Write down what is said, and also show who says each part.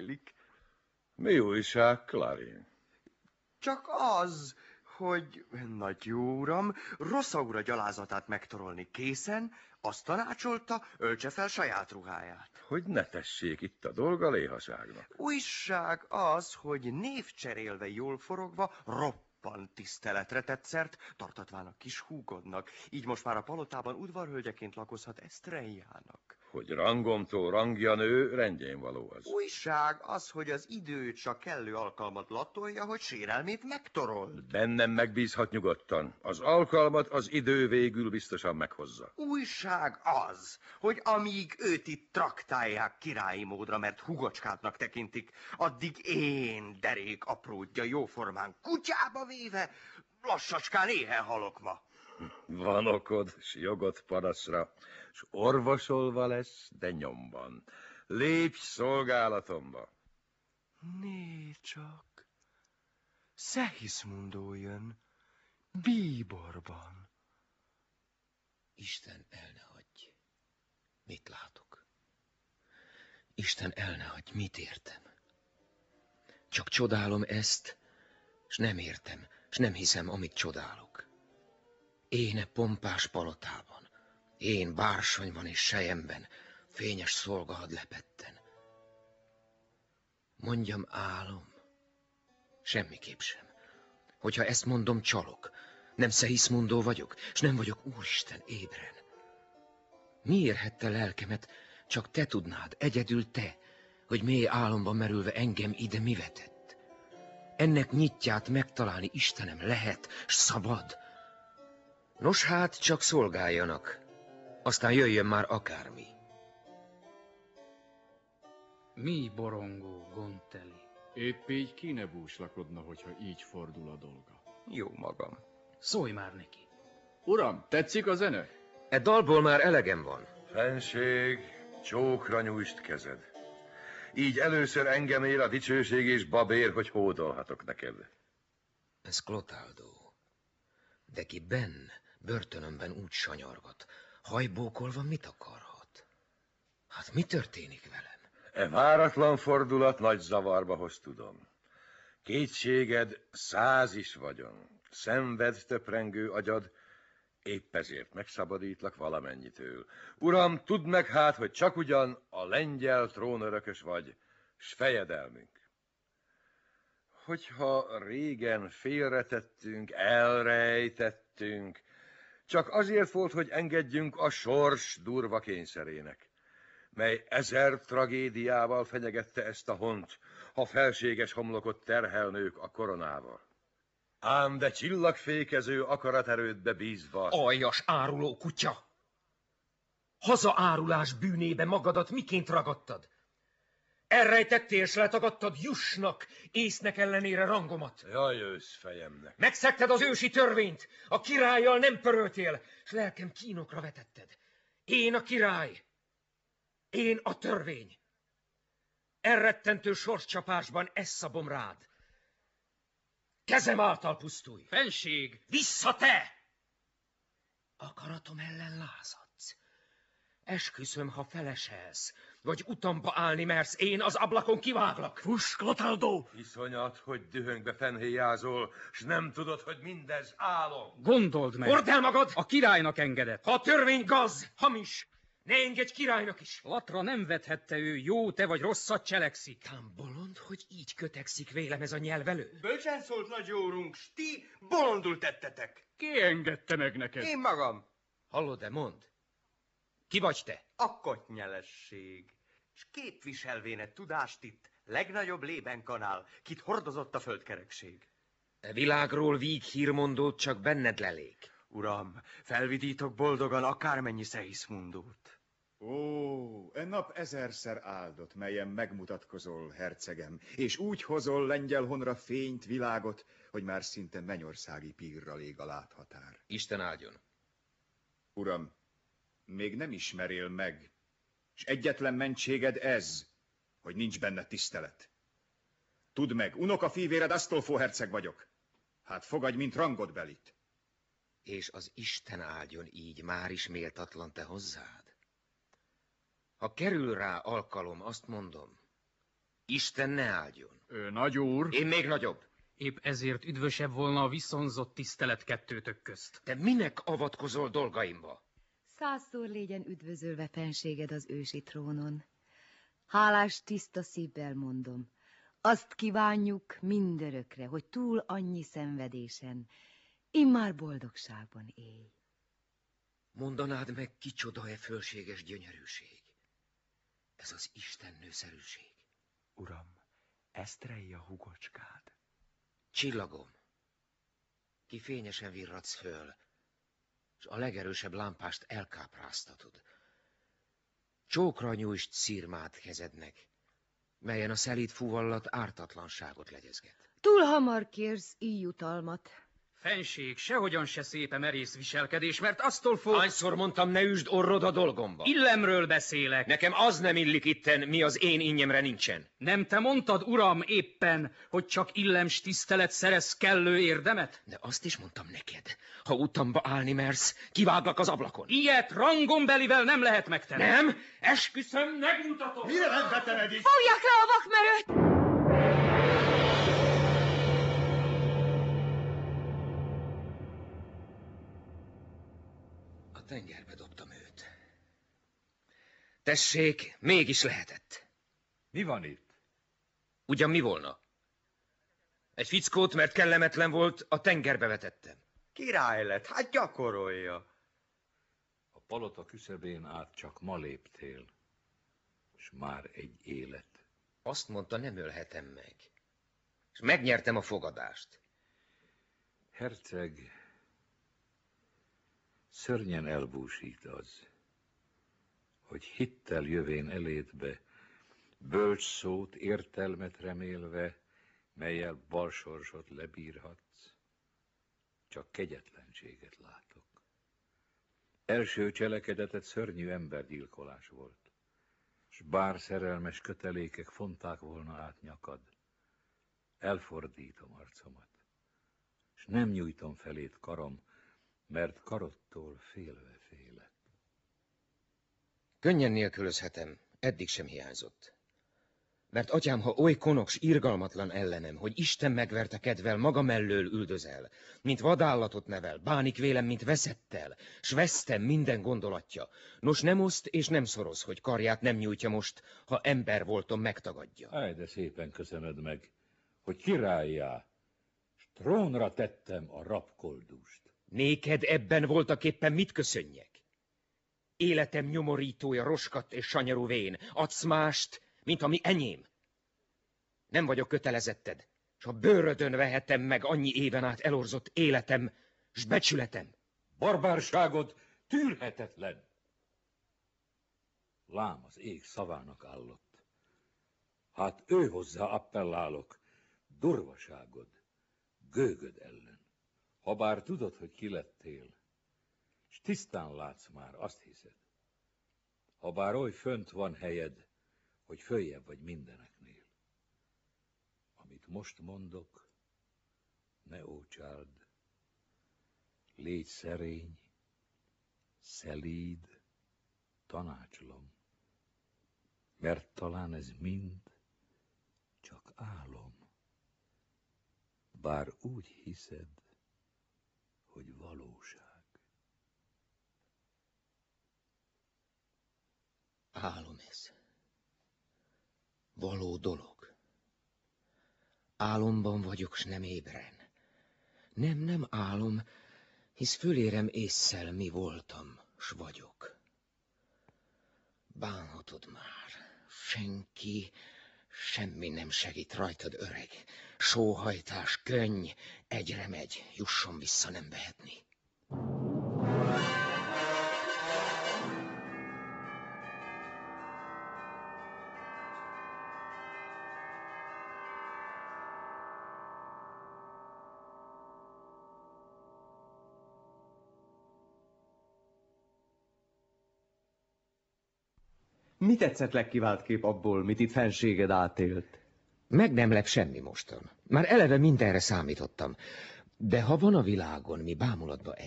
Speaker 1: zajlik.
Speaker 2: Mi újság, Clarin?
Speaker 1: Csak az, hogy, nagy jó uram, Rossza ura gyalázatát megtorolni készen, azt tanácsolta, öltse fel saját ruháját.
Speaker 2: Hogy ne tessék itt a dolga léhaságnak.
Speaker 1: Újság az, hogy névcserélve jól forogva roppant tiszteletre tett szert, tartatván a kis húgodnak. Így most már a palotában udvarhölgyeként lakozhat Esztreljának.
Speaker 2: Hogy rangomtól rangja nő, rendjén való az.
Speaker 1: Újság az, hogy az idő csak kellő alkalmat latolja, hogy sérelmét megtorold.
Speaker 2: Bennem megbízhat nyugodtan. Az alkalmat az idő végül biztosan meghozza.
Speaker 1: Újság az, hogy amíg őt itt traktálják királyi módra, mert hugocskátnak tekintik, addig én, derék apródja jóformán kutyába véve, lassacskán éhen halok ma.
Speaker 2: Van okod, s jogod panaszra, s orvosolva lesz, de nyomban. Lépj szolgálatomba.
Speaker 1: Né csak, Szehiszmundó jön, bíborban.
Speaker 3: Isten el ne hagyj. Mit látok? Isten el ne hagyj, mit értem? Csak csodálom ezt, s nem értem, s nem hiszem, amit csodálok. Én pompás palotában, én bársonyban és selyemben, fényes szolgahad lepetten. Mondjam, álom? Semmiképp sem. Hogyha ezt mondom, csalok. Nem Szehiszmundó vagyok, s nem vagyok Úristen ébren. Mi érhette lelkemet, csak te tudnád, egyedül te, hogy mély álomban merülve engem ide mi vetett. Ennek nyitját megtalálni, Istenem, lehet, s szabad. Nos hát, csak szolgáljanak, aztán jöjjön már akármi.
Speaker 4: Mi borongó, Gonteli?
Speaker 5: Épp így kéne búslakodna, hogyha így fordul a dolga.
Speaker 1: Jó magam.
Speaker 4: Szólj már neki.
Speaker 5: Uram, tetszik a zene?
Speaker 3: E dalból már elegem van.
Speaker 2: Fenség, csókra nyújtsd kezed. Így először engem ér a dicsőség és babér, hogy hódolhatok neked.
Speaker 3: Ez Clotaldo. De ki benn, börtönömben úgy sanyargat, hajbókolva mit akarhat? Hát mi történik velem?
Speaker 2: E váratlan fordulat nagy zavarba hoz, tudom. Kétséged 100 is vagyon, szenved töprengő agyad, épp ezért megszabadítlak valamennyitől. Uram, tudd meg hát, hogy csak ugyan a lengyel trónörökös vagy, s fejedelmünk. Hogyha régen félretettünk, elrejtettünk, csak azért volt, hogy engedjünk a sors durva kényszerének, mely 1000 tragédiával fenyegette ezt a hont, ha felséges homlokot terhelnők a koronával. Ám de csillagfékező akaraterődbe bízva...
Speaker 3: Aljas áruló kutya! Hazaárulás bűnébe magadat miként ragadtad? Elrejtettél, s letagadtad Jussnak, észnek ellenére rangomat.
Speaker 2: Jaj, ősz fejemnek.
Speaker 3: Megszegted az ősi törvényt, a királlyal nem pöröltél, s lelkem kínokra vetetted. Én a király, én a törvény. Elrettentő sorscsapásban ezt szabom rád. Kezem által pusztulj.
Speaker 4: Fenség!
Speaker 3: Vissza te! Akaratom ellen lázadsz. Esküszöm, ha feleselsz, vagy utamba állni mersz, én az ablakon kiváglak.
Speaker 4: Fuss, Clotaldo!
Speaker 2: Iszonyat, hogy dühöngbe fenhéjázol, s nem tudod, hogy mindez álom.
Speaker 4: Gondold meg!
Speaker 3: Hord el magad!
Speaker 4: A királynak engedett.
Speaker 3: Ha a törvény gaz, hamis, ne engedj királynak is.
Speaker 4: Latra nem vethette ő, jó te vagy rosszat cselekszik.
Speaker 3: Tám bolond, hogy így kötekszik vélem ez a nyelvelő.
Speaker 1: Bölcsen szólt, nagy jó úrunk, s ti bolondul tettetek.
Speaker 5: Ki engedte meg neked?
Speaker 1: Én magam.
Speaker 3: Hallod-e, mondd? Ki vagy te?
Speaker 1: A kottnyelesség. S képviselvéne tudást itt, legnagyobb lébenkanál, kit hordozott a földkerekség.
Speaker 3: E világról víg hírmondót csak benned lelék.
Speaker 1: Uram, felvidítok boldogan akármennyi Szehiszmundót.
Speaker 6: Ó, e nap 1000-szer áldott, melyen megmutatkozol, hercegem, és úgy hozol lengyel honra fényt, világot, hogy már szinte mennyországi pírral ég a láthatár.
Speaker 3: Isten áldjon.
Speaker 6: Uram, még nem ismerél meg, s egyetlen mentséged ez, hogy nincs benne tisztelet. Tudd meg, unokafívéred Astolfo herceg vagyok. Hát fogadj, mint rangodbelit.
Speaker 3: És az Isten áldjon így, már is méltatlan te hozzád. Ha kerül rá alkalom, azt mondom, Isten ne áldjon.
Speaker 5: Ő nagy úr.
Speaker 3: Én még nagyobb.
Speaker 4: Épp ezért üdvösebb volna a viszonzott tisztelet kettőtök közt.
Speaker 3: Te minek avatkozol dolgaimba?
Speaker 7: 100-szor légyen üdvözölve fenséged az ősi trónon. Hálás tiszta szívvel mondom, azt kívánjuk mindörökre, hogy túl annyi szenvedésen, immár boldogságban élj.
Speaker 3: Mondanád meg, kicsoda-e fölséges gyönyörűség? Ez az Isten nőszerűség.
Speaker 1: Uram, Esztrei a hugocskád.
Speaker 3: Csillagom, ki fényesen virradsz föl, és a legerősebb lámpást elkápráztatod. Csókra nyújtsd szirmát kezednek, melyen a szelíd fuvallat ártatlanságot legyezget.
Speaker 7: Túl hamar kérsz így jutalmat.
Speaker 4: Fenség, sehogyan se szép merész viselkedés, mert aztól fog...
Speaker 3: Hányszor mondtam, ne üsd orrod a dolgomba?
Speaker 4: Illemről beszélek.
Speaker 3: Nekem az nem illik itten, mi az én innyemre nincsen.
Speaker 4: Nem te mondtad, uram, éppen, hogy csak illems tisztelet szerez kellő érdemet?
Speaker 3: De azt is mondtam neked, ha utamba állni mersz, kiváglak az ablakon.
Speaker 4: Ilyet rangombelivel nem lehet megtenni.
Speaker 3: Nem, esküszöm, megmutatom.
Speaker 6: Mire rendbeteredik?
Speaker 7: Fogják le a vakmerőt!
Speaker 3: A tengerbe dobtam őt. Tessék, mégis lehetett.
Speaker 2: Mi van itt?
Speaker 3: Ugyan mi volna? Egy fickót, mert kellemetlen volt, a tengerbe vetettem.
Speaker 1: Király lett, hát gyakorolja.
Speaker 8: A palota küszöbén át csak ma léptél, és már egy élet.
Speaker 3: Azt mondta, nem ölhetem meg. És megnyertem a fogadást.
Speaker 8: Herceg, szörnyen elbúsít az, hogy hittel jövén elétbe, bölcs szót, értelmet remélve, mellyel balsorsot lebírhatsz, csak kegyetlenséget látok. Első cselekedetet szörnyű embergyilkolás volt, s bár szerelmes kötelékek fonták volna át nyakad, elfordítom arcomat, s nem nyújtom felét karom, mert karodtól félve félek.
Speaker 3: Könnyen nélkülözhetem, eddig sem hiányzott. Mert atyám, ha oly konoks, irgalmatlan ellenem, hogy Isten megverte kedvel, maga mellől üldözel, mint vadállatot nevel, bánik vélem, mint veszettel, s vesztem minden gondolatja. Nos, nem oszt és nem szoroz, hogy karját nem nyújtja most, ha ember voltom, megtagadja.
Speaker 8: Áj, de szépen köszönöd meg, hogy királlyá, s trónra tettem a rabkoldust.
Speaker 3: Néked ebben voltaképpen mit köszönjek? Életem nyomorítója, roskadt és sanyarú vén, adsz mást, mint ami enyém. Nem vagyok kötelezetted, s a bőrödön vehetem meg annyi éven át elorzott életem, s becsületem.
Speaker 8: Barbárságod tűrhetetlen. Lám az ég szavának állott. Hát ő hozzá appellálok, durvaságod, gőgöd ellen. Habár tudod, hogy ki lettél, s tisztán látsz már, azt hiszed. Habár oly fönt van helyed, hogy följebb vagy mindeneknél. Amit most mondok, ne ócsáld, légy szerény, szelíd, tanácsolom, mert talán ez mind csak álom, bár úgy hiszed, hogy valóság.
Speaker 3: Álom ez. Való dolog. Álomban vagyok, s nem ébren. Nem álom, hisz fölérem ésszel, mi voltam, s vagyok. Bánhatod már, senki, semmi nem segít rajtad, öreg. Sóhajtás, könny, egyre megy, jusson vissza, nem vehetni.
Speaker 1: Mi tetszett legkiváltképp abból, mit itt fenséged átélt?
Speaker 3: Meg nem lep semmi mostan. Már eleve mindenre számítottam. De ha van a világon, mi bámulatba